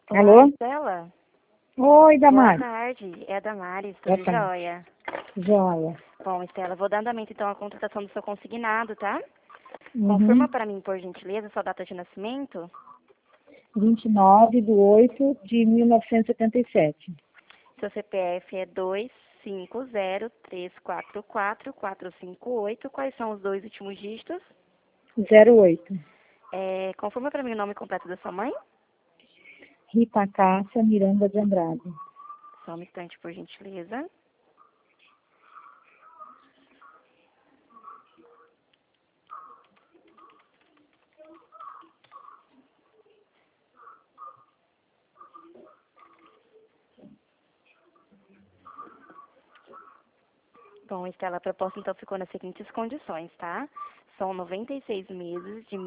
Olá, Alô? Estela. Oi, Boa Damares. tarde. É a Damares, Boa tudo tarde. jóia? Joia. Bom, Estela, vou dar andamento então à contratação do seu consignado, tá? Confirma Uhum. para mim, por gentileza, sua data de nascimento. 29/8/1977. Seu CPF é 2503444458. Quais são os dois últimos dígitos? 08. Confirma para mim o nome completo da sua mãe. Rita Cássia Miranda de Andrade. Só um instante, por gentileza. Bom, Estela, a proposta então ficou nas seguintes condições, tá? São 96 meses de R$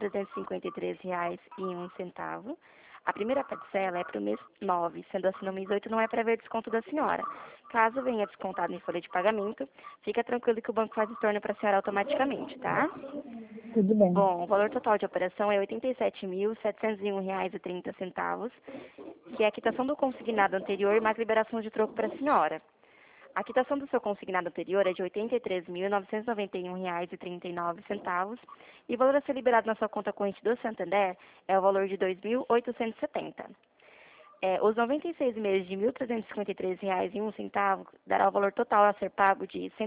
1.353,01. A primeira parcela é para o mês 9, sendo assim no mês 8 não é para ver desconto da senhora. Caso venha descontado em folha de pagamento, fica tranquilo que o banco faz o estorno para a senhora automaticamente, tá? Tudo bem. Bom, o valor total de operação é R$ 87.701,30, que é a quitação do consignado anterior mais liberação de troco para a senhora. A quitação do seu consignado anterior é de R$ 83.991,39 e o valor a ser liberado na sua conta corrente do Santander é o valor de R$ 2.870. Os 96 meses de R$ 1.353,01 dará o valor total a ser pago de R$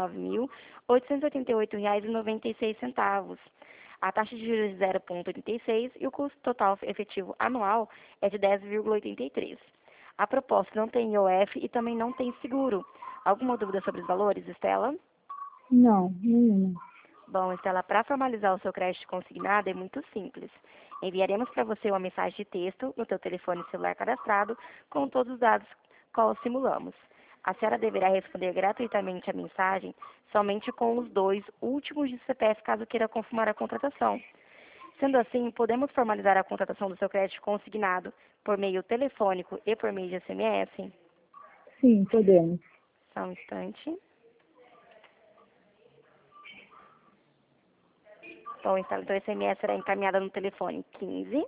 129.888,96. A taxa de juros é 0,86 e o custo total efetivo anual é de 10,83. A proposta não tem IOF e também não tem seguro. Alguma dúvida sobre os valores, Estela? Não, nenhuma. Bom, Estela, para formalizar o seu crédito consignado é muito simples. Enviaremos para você uma mensagem de texto no seu telefone celular cadastrado com todos os dados qual simulamos. A senhora deverá responder gratuitamente a mensagem somente com os dois últimos de CPF caso queira confirmar a contratação. Sendo assim, podemos formalizar a contratação do seu crédito consignado por meio telefônico e por meio de SMS? Sim, podemos. Só um instante. Bom, então o SMS será encaminhado no telefone 15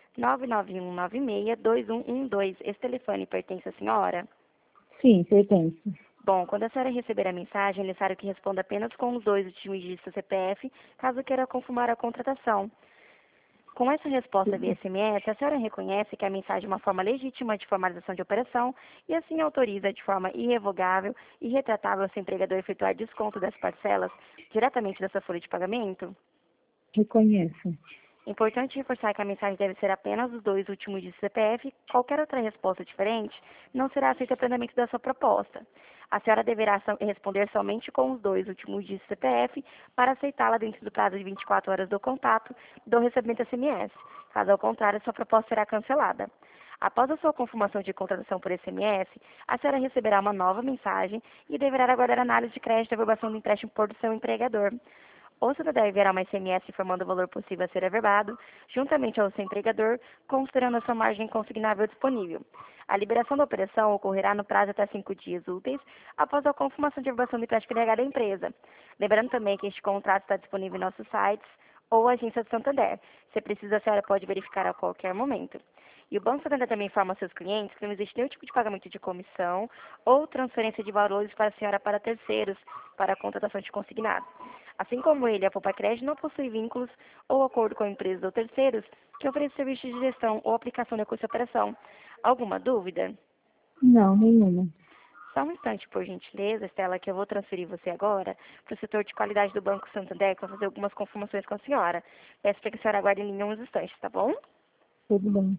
991962112. Esse telefone pertence à senhora? Sim, pertence. Bom, quando a senhora receber a mensagem, é necessário que responda apenas com os dois últimos dígitos do CPF, caso queira confirmar a contratação. Com essa resposta via SMS, a senhora reconhece que a mensagem é uma forma legítima de formalização de operação e assim autoriza de forma irrevogável e retratável ao seu empregador efetuar desconto das parcelas diretamente da sua folha de pagamento? Reconheço. Importante reforçar que a mensagem deve ser apenas os dois últimos de CPF. Qualquer outra resposta diferente não será aceita plenamente da sua proposta. A senhora deverá responder somente com os dois últimos de CPF para aceitá-la dentro do prazo de 24 horas do contato do recebimento SMS. Caso ao contrário, sua proposta será cancelada. Após a sua confirmação de contratação por SMS, a senhora receberá uma nova mensagem e deverá aguardar análise de crédito e averbação do empréstimo por do seu empregador. Ou você deve enviar uma SMS informando o valor possível a ser averbado, juntamente ao seu empregador, considerando a sua margem consignável disponível. A liberação da operação ocorrerá no prazo até 5 dias úteis após a confirmação de averbação do empréstimo PNH da empresa. Lembrando também que este contrato está disponível em nossos sites ou agência do Santander. Se precisa, a senhora pode verificar a qualquer momento. E o Banco Santander também informa aos seus clientes que não existe nenhum tipo de pagamento de comissão ou transferência de valores para a senhora para terceiros para a contratação de consignado. Assim como ele, a Poupa Crédito não possui vínculos ou acordo com empresas ou terceiros que ofereçam serviços de gestão ou aplicação de recurso de operação. Alguma dúvida? Não, nenhuma. Só um instante, por gentileza, Estela, que eu vou transferir você agora para o setor de qualidade do Banco Santander, que vai fazer algumas confirmações com a senhora. Peço para que a senhora aguarde em linha uns instantes, tá bom? Tudo bem.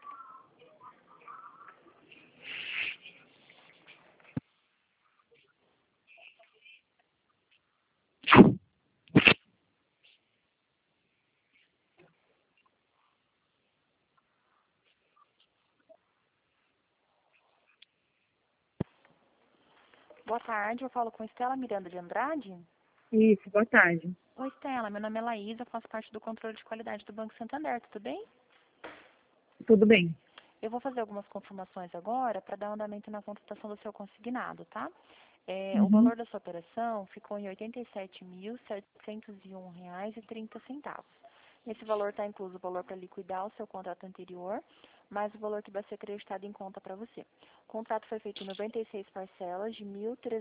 Boa tarde, eu falo com Estela Miranda de Andrade. Isso, boa tarde. Oi, Estela, meu nome é Laísa, faço parte do controle de qualidade do Banco Santander, tudo bem? Tudo bem. Eu vou fazer algumas confirmações agora para dar andamento na contratação do seu consignado, tá? O Uhum. valor da sua operação ficou em R$ 87.701,30. Nesse valor está incluso o valor para liquidar o seu contrato anterior, mais o valor que vai ser acreditado em conta para você. O contrato foi feito em 96 parcelas de R$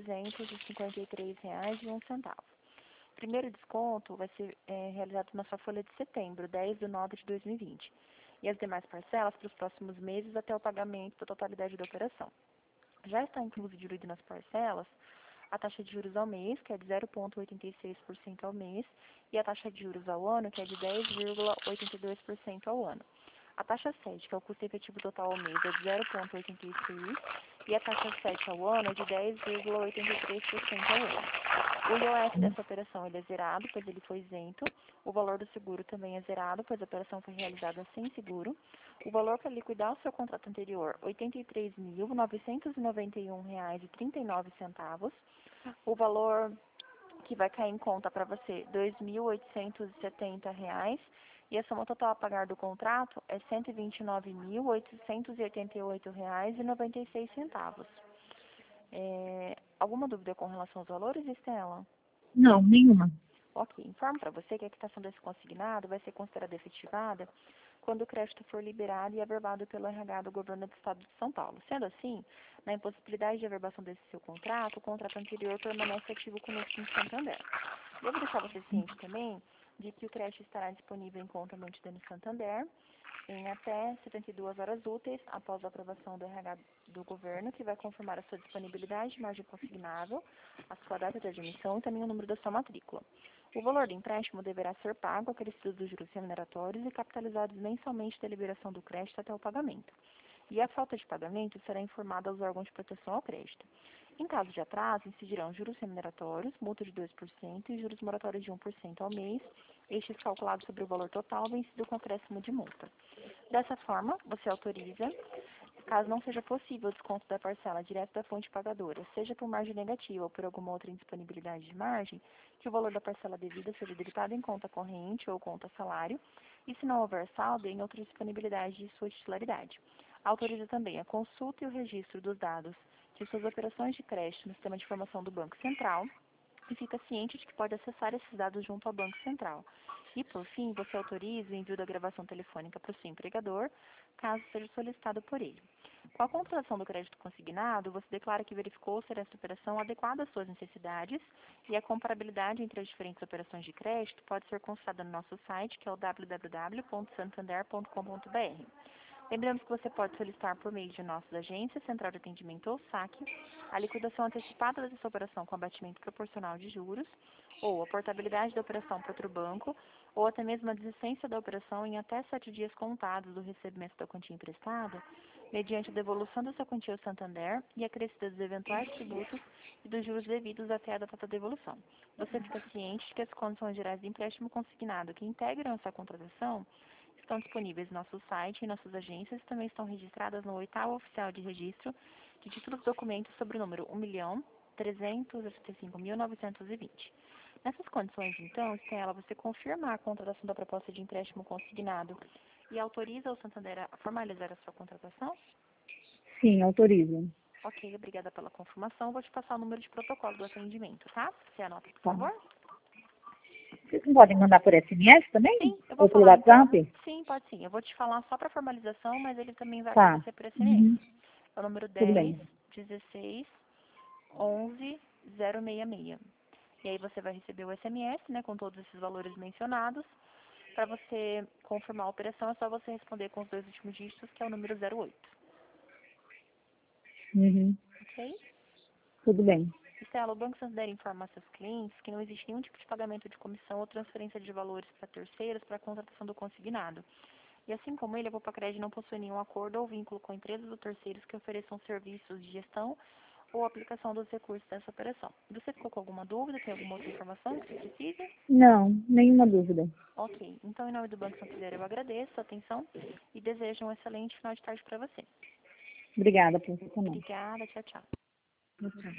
1.353,01. O primeiro desconto vai ser realizado na sua folha de setembro, 10/9/2020. E as demais parcelas para os próximos meses até o pagamento da totalidade da operação. Já está incluso e diluído nas parcelas a taxa de juros ao mês, que é de 0,86% ao mês, e a taxa de juros ao ano, que é de 10,82% ao ano. A taxa sede, que é o custo efetivo total ao mês, é de 0,86%, e a taxa 7 ao ano é de 10,83% ao ano. O IOF dessa operação ele é zerado, pois ele foi isento. O valor do seguro também é zerado, pois a operação foi realizada sem seguro. O valor para liquidar o seu contrato anterior, R$ 83.991,39. O valor que vai cair em conta para você, R$ 2.870. E a soma total a pagar do contrato é R$ 129.888,96. Alguma dúvida com relação aos valores, Estela? Não, nenhuma. Ok, informo para você que a quitação desse consignado vai ser considerada efetivada quando o crédito for liberado e averbado pelo RH do Governo do Estado de São Paulo. Sendo assim, na impossibilidade de averbação desse seu contrato, o contrato anterior permanece ativo conosco no Santander. Devo deixar você ciente também de que o crédito estará disponível em conta mantida no Santander em até 72 horas úteis após a aprovação do RH do governo, que vai confirmar a sua disponibilidade de margem consignável, a sua data de admissão e também o número da sua matrícula. O valor do empréstimo deverá ser pago acrescidos dos juros remuneratórios e capitalizados mensalmente da liberação do crédito até o pagamento. E a falta de pagamento será informada aos órgãos de proteção ao crédito. Em caso de atraso, incidirão juros remuneratórios, multa de 2% e juros moratórios de 1% ao mês, estes calculados sobre o valor total vencido com acréscimo de multa. Dessa forma, você autoriza, caso não seja possível o desconto da parcela direto da fonte pagadora, seja por margem negativa ou por alguma outra indisponibilidade de margem, que o valor da parcela devida seja debitado em conta corrente ou conta salário, e se não houver saldo, em outra disponibilidade de sua titularidade. Autoriza também a consulta e o registro dos dados de suas operações de crédito no sistema de informação do Banco Central e fica ciente de que pode acessar esses dados junto ao Banco Central. E, por fim, você autoriza o envio da gravação telefônica para o seu empregador, caso seja solicitado por ele. Com a contratação do crédito consignado, você declara que verificou ser esta operação adequada às suas necessidades e a comparabilidade entre as diferentes operações de crédito pode ser consultada no nosso site, que é o www.santander.com.br. Lembramos que você pode solicitar por meio de nossas agências, Central de Atendimento ou SAC, a liquidação antecipada dessa operação com abatimento proporcional de juros, ou a portabilidade da operação para outro banco, ou até mesmo a desistência da operação em até 7 dias contados do recebimento da quantia emprestada, mediante a devolução dessa quantia ao Santander e acrescida dos eventuais tributos e dos juros devidos até a data da devolução. Você fica ciente de que as condições gerais de empréstimo consignado que integram essa contratação estão disponíveis no nosso site e nossas agências também estão registradas no 8º Oficial de Registro de Títulos e Documentos sobre o número 1.385.920. Nessas condições, então, Estela, você confirma a contratação da proposta de empréstimo consignado e autoriza o Santander a formalizar a sua contratação? Sim, autorizo. Ok, obrigada pela confirmação. Vou te passar o número de protocolo do atendimento, tá? Você anota, por Tá. favor? Vocês não podem mandar por SMS também? Sim, eu vou Ou pelo falar então. WhatsApp? Sim, pode sim. Eu vou te falar só para formalização, mas ele também vai Tá. acontecer por SMS. Uhum. É o número Tudo 10 bem. 16 11 066. E aí você vai receber o SMS, né, com todos esses valores mencionados. Para você confirmar a operação, é só você responder com os 2 últimos dígitos, que é o número 08. Uhum. Ok? Tudo bem. Estela, o Banco Santander informa a seus clientes que não existe nenhum tipo de pagamento de comissão ou transferência de valores para terceiros para a contratação do consignado. E assim como ele, a Vopacred não possui nenhum acordo ou vínculo com empresas ou terceiros que ofereçam serviços de gestão ou aplicação dos recursos dessa operação. Você ficou com alguma dúvida? Tem alguma outra informação que você precisa? Não, nenhuma dúvida. Ok. Então, em nome do Banco Santander, eu agradeço a atenção e desejo um excelente final de tarde para você. Obrigada por você também. Obrigada. Tchau, tchau. Tchau.